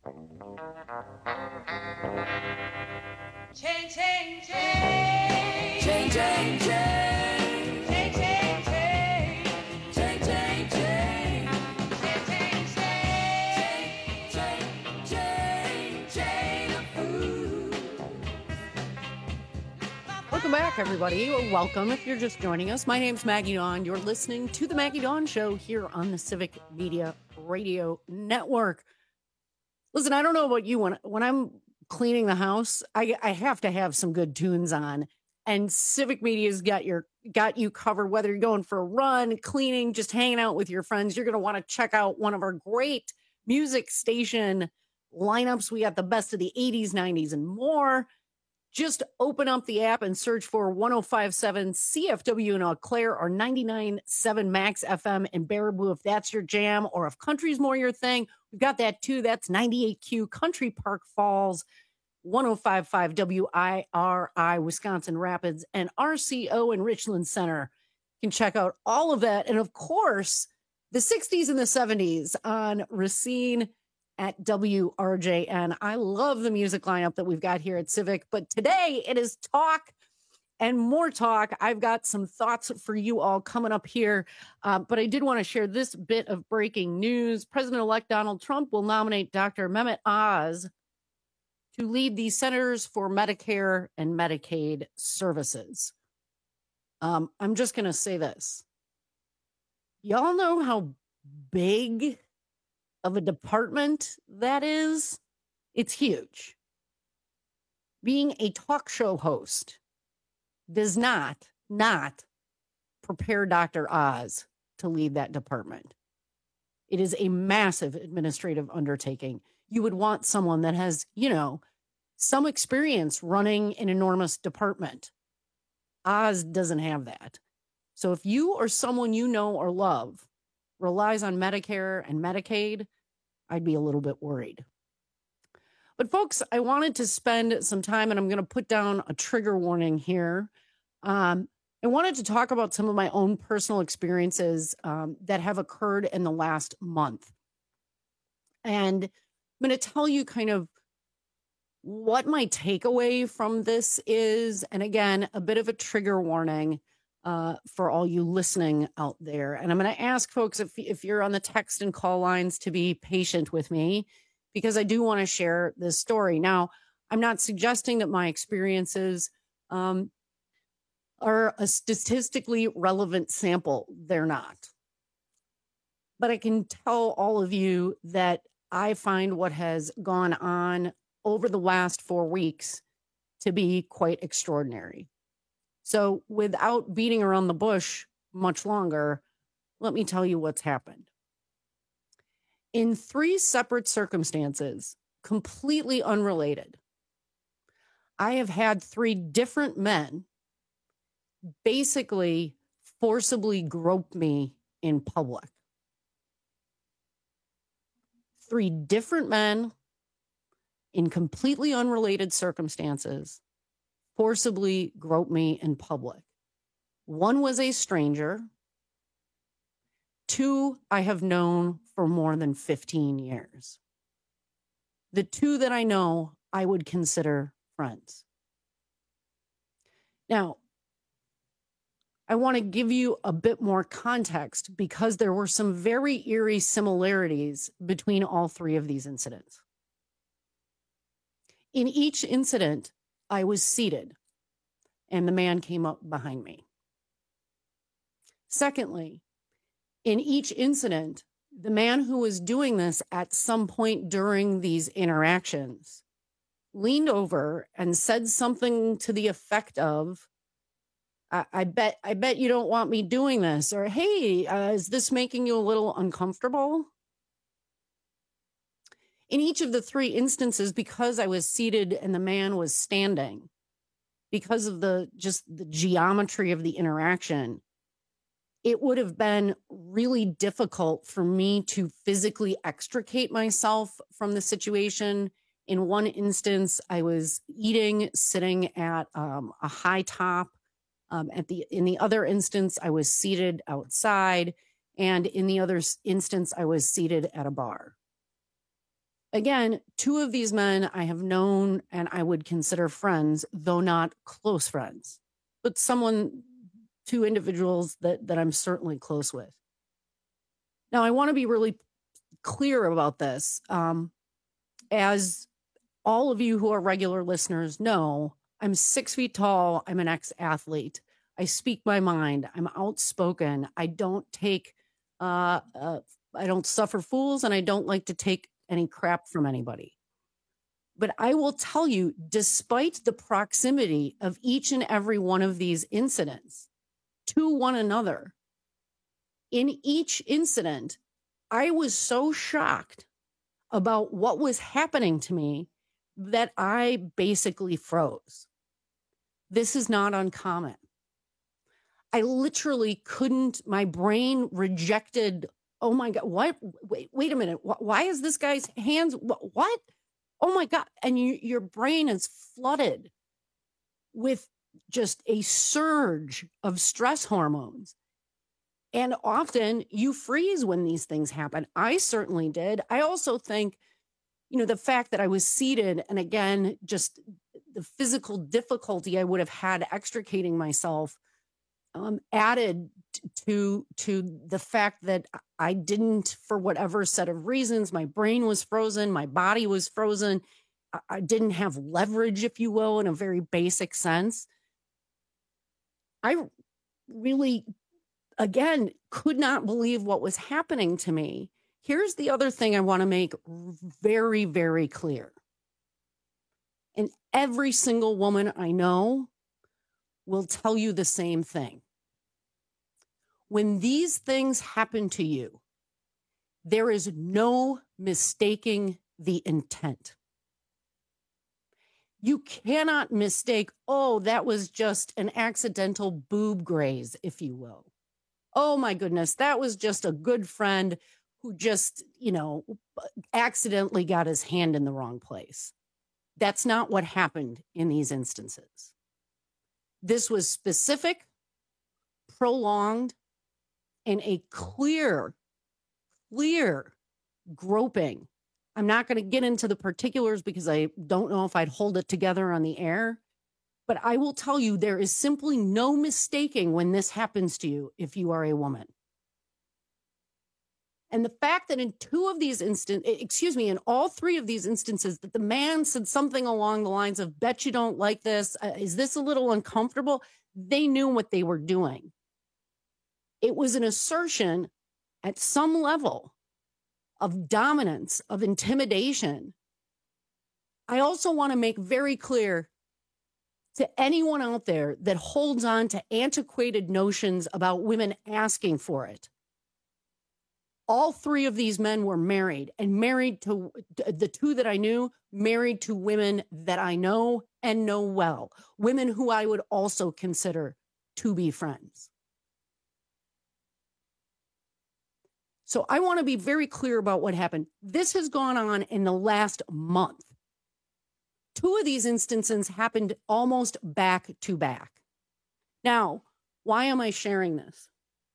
Change, change, change. Change, change, change. Change, change, change. Change, change, change. Change, change, change. Change, change, change of food. Welcome back, everybody. Welcome if you're just joining us. My name's Maggie Dawn. You're listening to The Maggie Dawn Show here on the Civic Media Radio Network. Listen, I don't know about you. When, when I'm cleaning the house, I, I have to have some good tunes on. And Civic Media's got your got you covered, whether you're going for a run, cleaning, just hanging out with your friends. You're going to want to check out one of our great music station lineups. We got the best of the eighties, nineties, and more. Just open up the app and search for one oh five point seven C F W in Eau Claire or ninety-nine point seven Max F M in Baraboo if that's your jam, or if country's more your thing, we've got that too. That's ninety-eight Q Country Park Falls, one oh five point five W I R I Wisconsin Rapids, and R C O in Richland Center. You can check out all of that. And of course, the sixties and the seventies on Racine at W R J N. I love the music lineup that we've got here at Civic, but today it is talk and more talk. I've got some thoughts for you all coming up here, uh, but I did want to share this bit of breaking news. President-elect Donald Trump will nominate Doctor Mehmet Oz to lead the Centers for Medicare and Medicaid Services. Um, I'm just going to say this. Y'all know how big of a department that is? It's huge. Being a talk show host does not, not prepare Doctor Oz to lead that department. It is a massive administrative undertaking. You would want someone that has, you know, some experience running an enormous department. Oz doesn't have that. So if you or someone you know or love relies on Medicare and Medicaid, I'd be a little bit worried. But folks, I wanted to spend some time, and I'm going to put down a trigger warning here. Um, I wanted to talk about some of my own personal experiences um, that have occurred in the last month. And I'm going to tell you kind of what my takeaway from this is. And again, a bit of a trigger warning uh, for all you listening out there. And I'm going to ask folks, if, if you're on the text and call lines, to be patient with me, because I do want to share this story. Now, I'm not suggesting that my experiences um, are a statistically relevant sample. They're not. But I can tell all of you that I find what has gone on over the last four weeks to be quite extraordinary. So without beating around the bush much longer, let me tell you what's happened. In three separate circumstances, completely unrelated, I have had three different men basically forcibly grope me in public. Three different men in completely unrelated circumstances forcibly grope me in public. One was a stranger. Two I have known for more than fifteen years. The two that I know, I would consider friends. Now, I want to give you a bit more context because there were some very eerie similarities between all three of these incidents. In each incident, I was seated and the man came up behind me. Secondly, in each incident, the man who was doing this at some point during these interactions leaned over and said something to the effect of, I, I bet I bet you don't want me doing this, or, hey, uh, is this making you a little uncomfortable? In each of the three instances, because I was seated and the man was standing, because of the just the geometry of the interaction, it would have been really difficult for me to physically extricate myself from the situation. In one instance, I was eating, sitting at um, a high top. Um, at the in the other instance, I was seated outside, and in the other instance, I was seated at a bar. Again, two of these men I have known and I would consider friends, though not close friends, but someone, two individuals that, that I'm certainly close with. Now, I want to be really clear about this. Um, as all of you who are regular listeners know, I'm six feet tall. I'm an ex-athlete. I speak my mind. I'm outspoken. I don't take, uh, uh, I don't suffer fools, and I don't like to take any crap from anybody. But I will tell you, despite the proximity of each and every one of these incidents to one another, in each incident, I was so shocked about what was happening to me that I basically froze. This is not uncommon. I literally couldn't, my brain rejected, oh my God, what? Wait, wait a minute. Why is this guy's hands, what? Oh my God. And you, your brain is flooded with just a surge of stress hormones. And often you freeze when these things happen. I certainly did. I also think, you know, the fact that I was seated, and again, just the physical difficulty I would have had extricating myself um, added to, to the fact that I didn't, for whatever set of reasons, my brain was frozen, my body was frozen. I, I didn't have leverage, if you will, in a very basic sense. I really, again, could not believe what was happening to me. Here's the other thing I want to make very, very clear. And every single woman I know will tell you the same thing. When these things happen to you, there is no mistaking the intent. You cannot mistake, oh, that was just an accidental boob graze, if you will. Oh my goodness, that was just a good friend who just, you know, accidentally got his hand in the wrong place. That's not what happened in these instances. This was specific, prolonged, and a clear, clear groping. I'm not going to get into the particulars because I don't know if I'd hold it together on the air, but I will tell you there is simply no mistaking when this happens to you if you are a woman. And the fact that in two of these instances, excuse me, in all three of these instances, that the man said something along the lines of, bet you don't like this. Uh, is this a little uncomfortable? They knew what they were doing. It was an assertion at some level of dominance, of intimidation. I also want to make very clear to anyone out there that holds on to antiquated notions about women asking for it. All three of these men were married, and married to the two that I knew, married to women that I know and know well, women who I would also consider to be friends. So I want to be very clear about what happened. This has gone on in the last month. Two of these instances happened almost back to back. Now, why am I sharing this?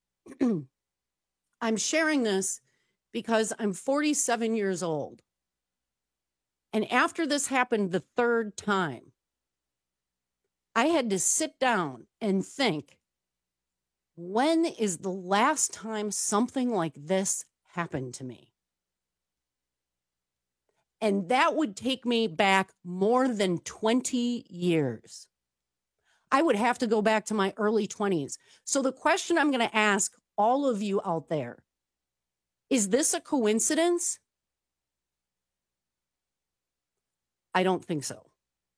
I'm sharing this because I'm forty-seven years old. And after this happened the third time, I had to sit down and think, when is the last time something like this happened to me? And that would take me back more than twenty years. I would have to go back to my early twenties. So the question I'm going to ask all of you out there, is this a coincidence? I don't think so.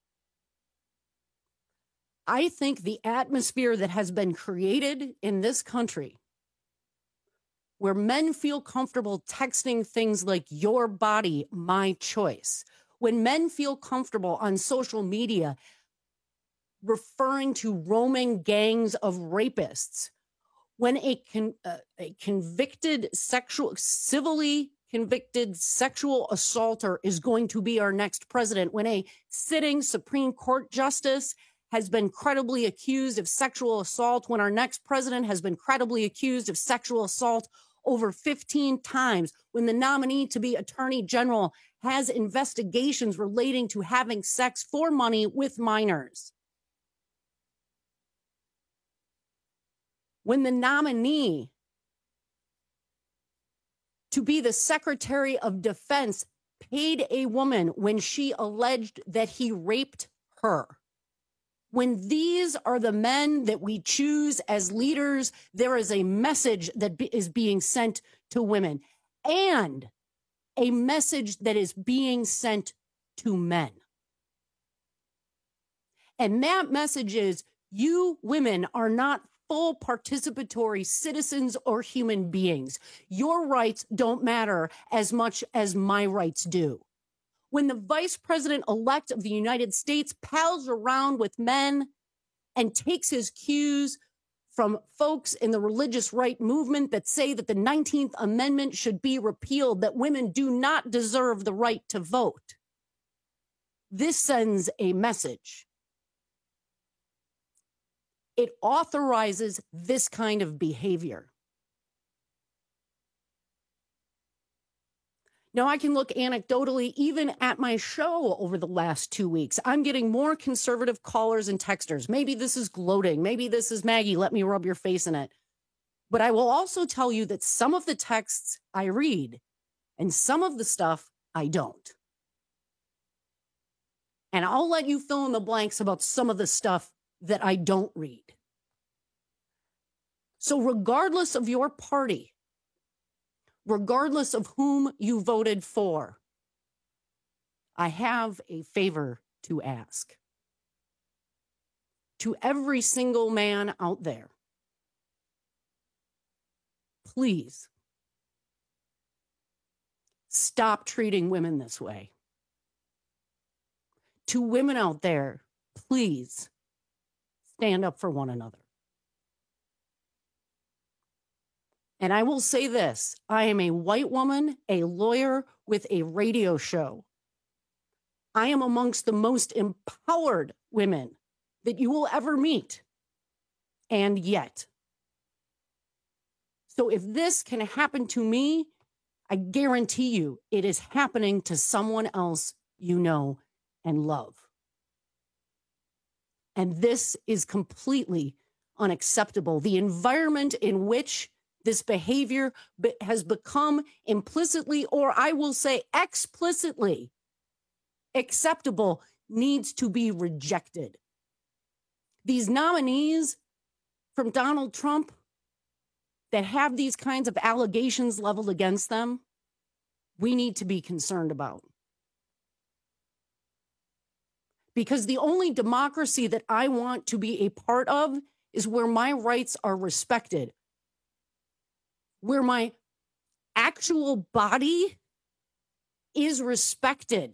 I think the atmosphere that has been created in this country, where men feel comfortable texting things like your body, my choice, when men feel comfortable on social media referring to roaming gangs of rapists, when a, con, uh, a convicted sexual, civilly convicted sexual assaulter is going to be our next president, when a sitting Supreme Court justice has been credibly accused of sexual assault, when our next president has been credibly accused of sexual assault over fifteen times, when the nominee to be attorney general has investigations relating to having sex for money with minors. When the nominee to be the Secretary of Defense paid a woman when she alleged that he raped her. When these are the men that we choose as leaders, there is a message that be, is being sent to women, and a message that is being sent to men. And that message is, you women are not full participatory citizens or human beings. Your rights don't matter as much as my rights do. When the vice president-elect of the United States pals around with men and takes his cues from folks in the religious right movement that say that the nineteenth Amendment should be repealed, that women do not deserve the right to vote, this sends a message. It authorizes this kind of behavior. Now, I can look anecdotally even at my show over the last two weeks. I'm getting more conservative callers and texters. Maybe this is gloating. Maybe this is, Maggie, let me rub your face in it. But I will also tell you that some of the texts I read and some of the stuff I don't. And I'll let you fill in the blanks about some of the stuff that I don't read. So regardless of your party, regardless of whom you voted for, I have a favor to ask. To every single man out there, please stop treating women this way. To women out there, please stand up for one another. And I will say this, I am a white woman, a lawyer with a radio show. I am amongst the most empowered women that you will ever meet. And yet, so if this can happen to me, I guarantee you it is happening to someone else you know and love. And this is completely unacceptable. The environment in which this behavior has become implicitly, or I will say explicitly, acceptable needs to be rejected. These nominees from Donald Trump that have these kinds of allegations leveled against them, we need to be concerned about. Because the only democracy that I want to be a part of is where my rights are respected, where my actual body is respected.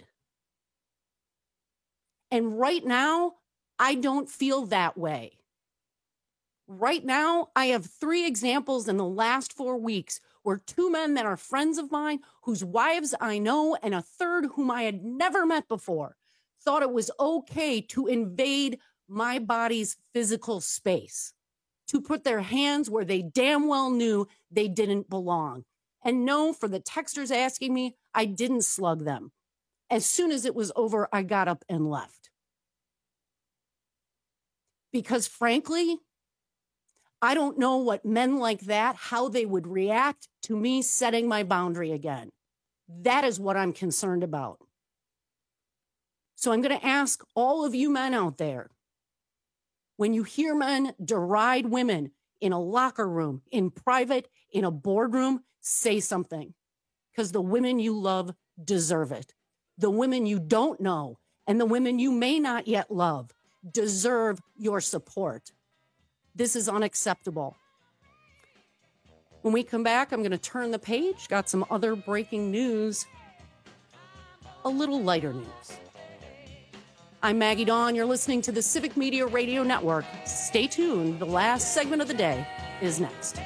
And right now, I don't feel that way. Right now, I have three examples in the last four weeks where two men that are friends of mine, whose wives I know, and a third whom I had never met before, thought it was okay to invade my body's physical space, to put their hands where they damn well knew they didn't belong. And no, for the texters asking me, I didn't slug them. As soon as it was over, I got up and left. Because frankly, I don't know what men like that, how they would react to me setting my boundary again. That is what I'm concerned about. So I'm going to ask all of you men out there, when you hear men deride women in a locker room, in private, in a boardroom, say something. Because the women you love deserve it. The women you don't know and the women you may not yet love deserve your support. This is unacceptable. When we come back, I'm going to turn the page. Got some other breaking news. A little lighter news. I'm Maggie Dawn. You're listening to the Civic Media Radio Network. Stay tuned. The last segment of the day is next.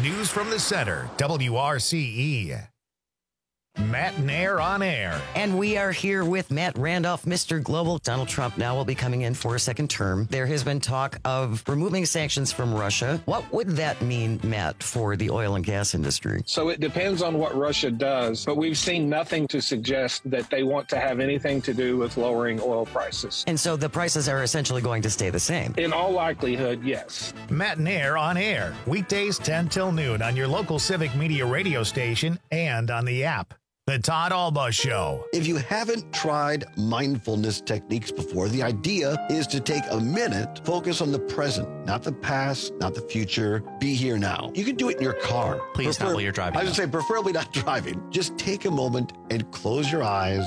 News from the Center, W R C E. Matt Nair on air. And we are here with Matt Randolph, Mister Global. Donald Trump now will be coming in for a second term. There has been talk of removing sanctions from Russia. What would that mean, Matt, for the oil and gas industry? So it depends on what Russia does, but we've seen nothing to suggest that they want to have anything to do with lowering oil prices. And so the prices are essentially going to stay the same? In all likelihood, yes. Matt Nair on air. Weekdays ten till noon on your local Civic Media radio station and on the app. The Todd Alba Show. If you haven't tried mindfulness techniques before, the idea is to take a minute, focus on the present, not the past, not the future. Be here now. You can do it in your car. Please not while you're driving. I would say preferably not driving. Just take a moment and close your eyes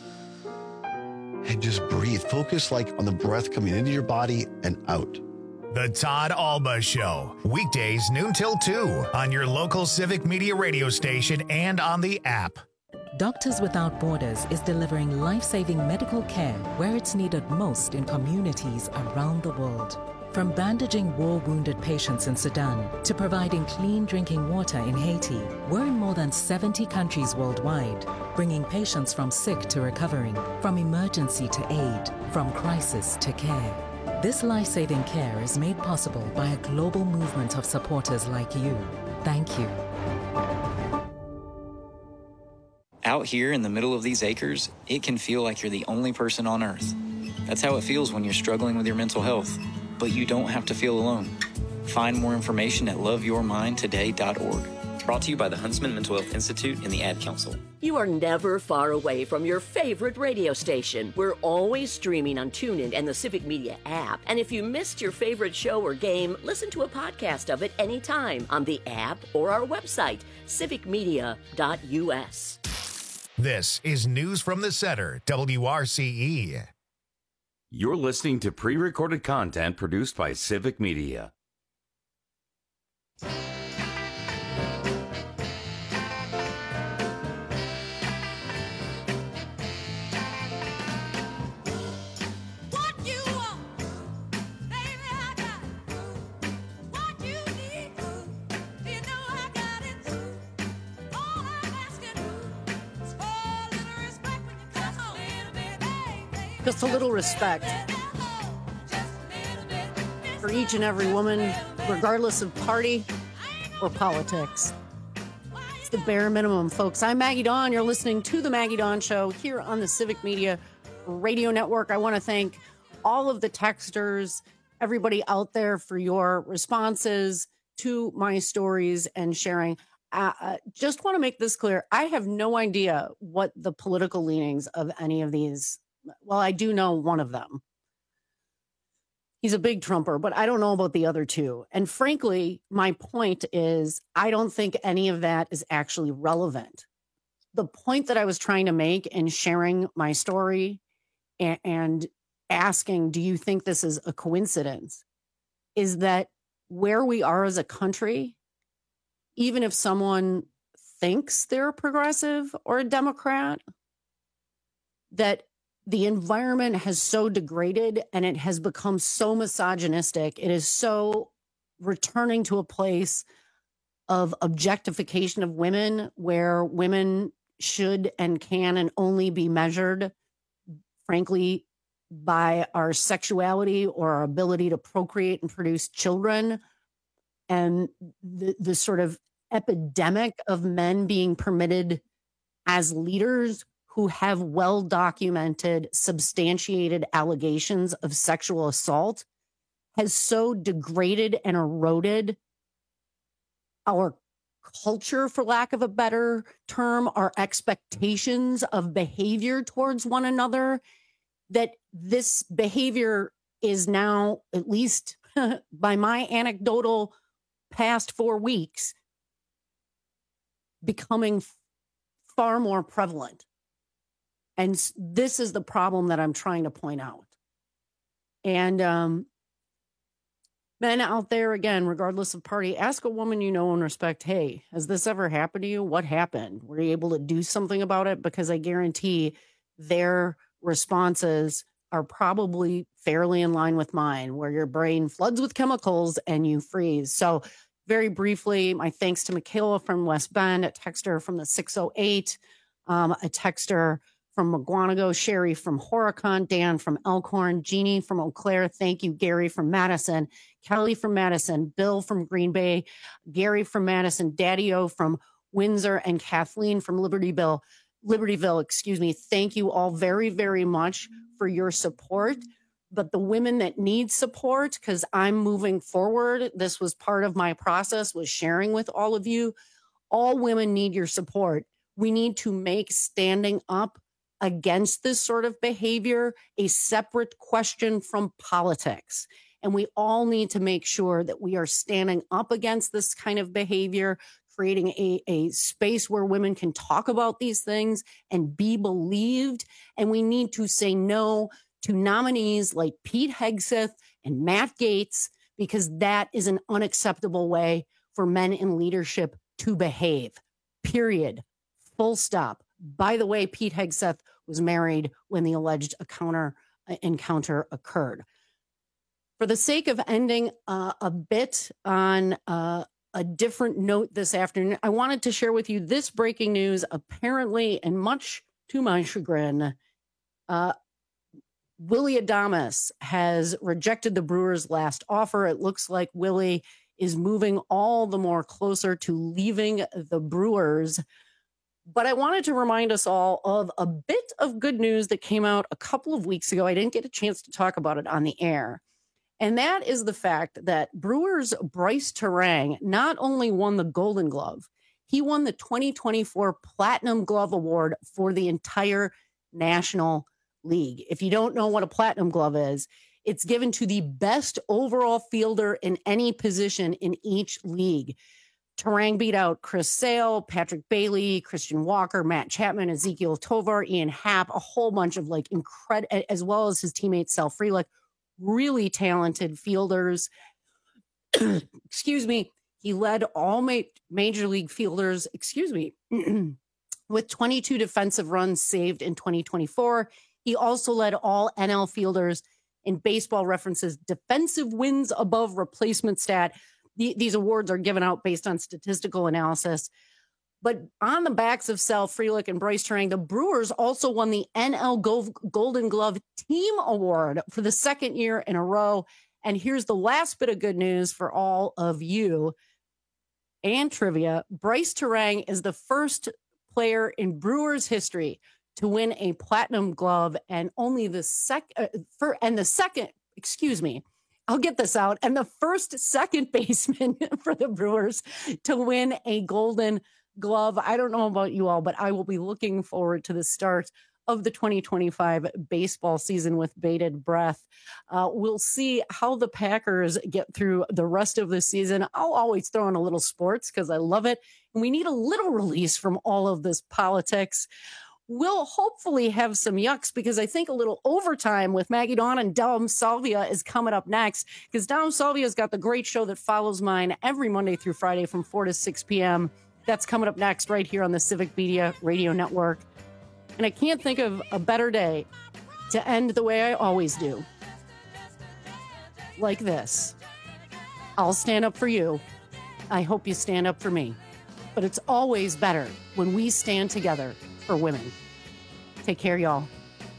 and just breathe. Focus like on the breath coming into your body and out. The Todd Alba Show. Weekdays noon till two on your local Civic Media radio station and on the app. Doctors Without Borders is delivering life-saving medical care where it's needed most in communities around the world. From bandaging war-wounded patients in Sudan to providing clean drinking water in Haiti, we're in more than seventy countries worldwide, bringing patients from sick to recovering, from emergency to aid, from crisis to care. This life-saving care is made possible by a global movement of supporters like you. Thank you. Out here in the middle of these acres, it can feel like you're the only person on Earth. That's how it feels when you're struggling with your mental health. But you don't have to feel alone. Find more information at love your mind today dot org. Brought to you by the Huntsman Mental Health Institute and the Ad Council. You are never far away from your favorite radio station. We're always streaming on TuneIn and the Civic Media app. And if you missed your favorite show or game, listen to a podcast of it anytime on the app or our website, civic media dot u s. This is News from the Center, W R C E. You're listening to pre-recorded content produced by Civic Media. Just a little respect for each and every woman, regardless of party or politics. It's the bare minimum, folks. I'm Maggie Dawn. You're listening to The Maggie Dawn Show here on the Civic Media Radio Network. I want to thank all of the texters, everybody out there for your responses to my stories and sharing. Uh, uh, just want to make this clear. I have no idea what the political leanings of any of these. Well, I do know one of them. He's a big Trumper, but I don't know about the other two. And frankly, my point is, I don't think any of that is actually relevant. The point that I was trying to make in sharing my story and, and asking, do you think this is a coincidence, is that where we are as a country, even if someone thinks they're a progressive or a Democrat, that the environment has so degraded and it has become so misogynistic. It is so returning to a place of objectification of women where women should and can and only be measured, frankly, by our sexuality or our ability to procreate and produce children. And the, the sort of epidemic of men being permitted as leaders who have well-documented, substantiated allegations of sexual assault has so degraded and eroded our culture, for lack of a better term, our expectations of behavior towards one another, that this behavior is now, at least by my anecdotal past four weeks, becoming far more prevalent. And this is the problem that I'm trying to point out. And um, men out there, again, regardless of party, ask a woman you know and respect, hey, has this ever happened to you? What happened? Were you able to do something about it? Because I guarantee their responses are probably fairly in line with mine, where your brain floods with chemicals and you freeze. So very briefly, my thanks to Michaela from West Bend, a texter from the six oh eight, um, a texter from McGuanago, Sherry from Horicon, Dan from Elkhorn, Jeannie from Eau Claire. Thank you, Gary from Madison, Kelly from Madison, Bill from Green Bay, Gary from Madison, Daddy-O from Windsor, and Kathleen from Libertyville. Libertyville, excuse me. Thank you all very, very much for your support. But the women that need support, because I'm moving forward, this was part of my process, was sharing with all of you. All women need your support. We need to make standing up against this sort of behavior a separate question from politics. And we all need to make sure that we are standing up against this kind of behavior, creating a, a space where women can talk about these things and be believed. And we need to say no to nominees like Pete Hegseth and Matt Gaetz, because that is an unacceptable way for men in leadership to behave, period, full stop. By the way, Pete Hegseth was married when the alleged encounter, encounter occurred. For the sake of ending uh, a bit on uh, a different note this afternoon, I wanted to share with you this breaking news. Apparently, and much to my chagrin, uh, Willy Adames has rejected the Brewers' last offer. It looks like Willy is moving all the more closer to leaving the Brewers. But I wanted to remind us all of a bit of good news that came out a couple of weeks ago. I didn't get a chance to talk about it on the air. And that is the fact that Brewers' Bryce Terang not only won the Golden Glove, he won the twenty twenty-four Platinum Glove Award for the entire National League. If you don't know what a Platinum Glove is, it's given to the best overall fielder in any position in each league. Terang beat out Chris Sale, Patrick Bailey, Christian Walker, Matt Chapman, Ezekiel Tovar, Ian Happ, a whole bunch of like incredible, as well as his teammate Sal Frelick, really talented fielders. Excuse me. He led all ma- major league fielders, excuse me, with twenty-two defensive runs saved in twenty twenty-four. He also led all N L fielders in Baseball Reference's defensive wins above replacement stat. The, these awards are given out based on statistical analysis. But on the backs of Sal Frelick and Bryce Terang, the Brewers also won the N L Go- Golden Glove Team Award for the second year in a row. And here's the last bit of good news for all of you and trivia. Bryce Terang is the first player in Brewers history to win a Platinum Glove, and only the sec uh, for and the second, excuse me, I'll get this out, and the first second baseman for the Brewers to win a Golden Glove. I don't know about you all, but I will be looking forward to the start of the twenty twenty-five baseball season with bated breath. Uh, we'll see how the Packers get through the rest of the season. I'll always throw in a little sports because I love it. And we need a little release from all of this politics. We'll hopefully have some yucks because I think a little overtime with Maggie Dawn and Dom Salvia is coming up next, because Dom Salvia's got the great show that follows mine every Monday through Friday from four to six p.m. That's coming up next right here on the Civic Media Radio Network. And I can't think of a better day to end the way I always do. Like this. I'll stand up for you. I hope you stand up for me. But it's always better when we stand together for women. Take care, y'all.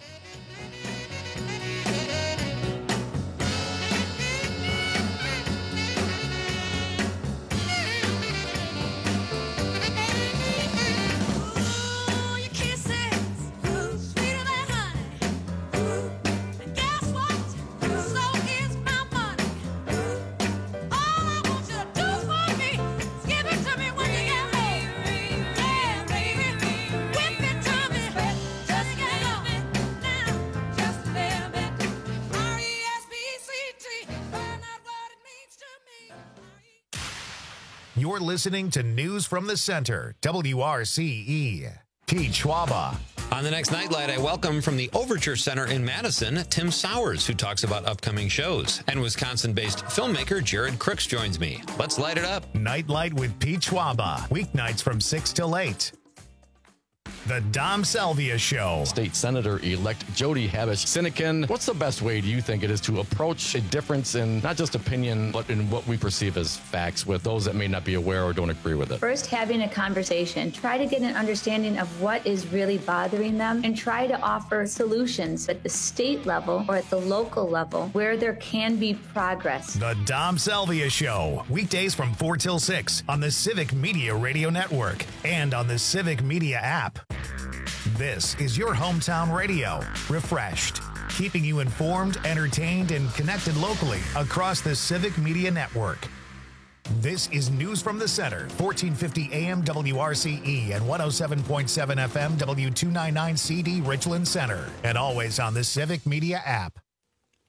You're listening to News from the Center, W R C E. Pete Schwaba. On the next Nightlight, I welcome from the Overture Center in Madison, Tim Sowers, who talks about upcoming shows. And Wisconsin-based filmmaker Jared Crooks joins me. Let's light it up. Nightlight with Pete Schwaba. Weeknights from six till eight. The Dom Salvia Show. State Senator-elect Jody Habush-Sinekin, what's the best way, do you think, it is to approach a difference in not just opinion, but in what we perceive as facts with those that may not be aware or don't agree with it? First, having a conversation. Try to get an understanding of what is really bothering them and try to offer solutions at the state level or at the local level where there can be progress. The Dom Salvia Show. Weekdays from four till six on the Civic Media Radio Network and on the Civic Media app. This is your hometown radio, refreshed, keeping you informed, entertained, and connected locally across the Civic Media Network. This is News from the Center, fourteen fifty A M W R C E and one oh seven point seven F M W two ninety-nine C D Richland Center, and always on the Civic Media app.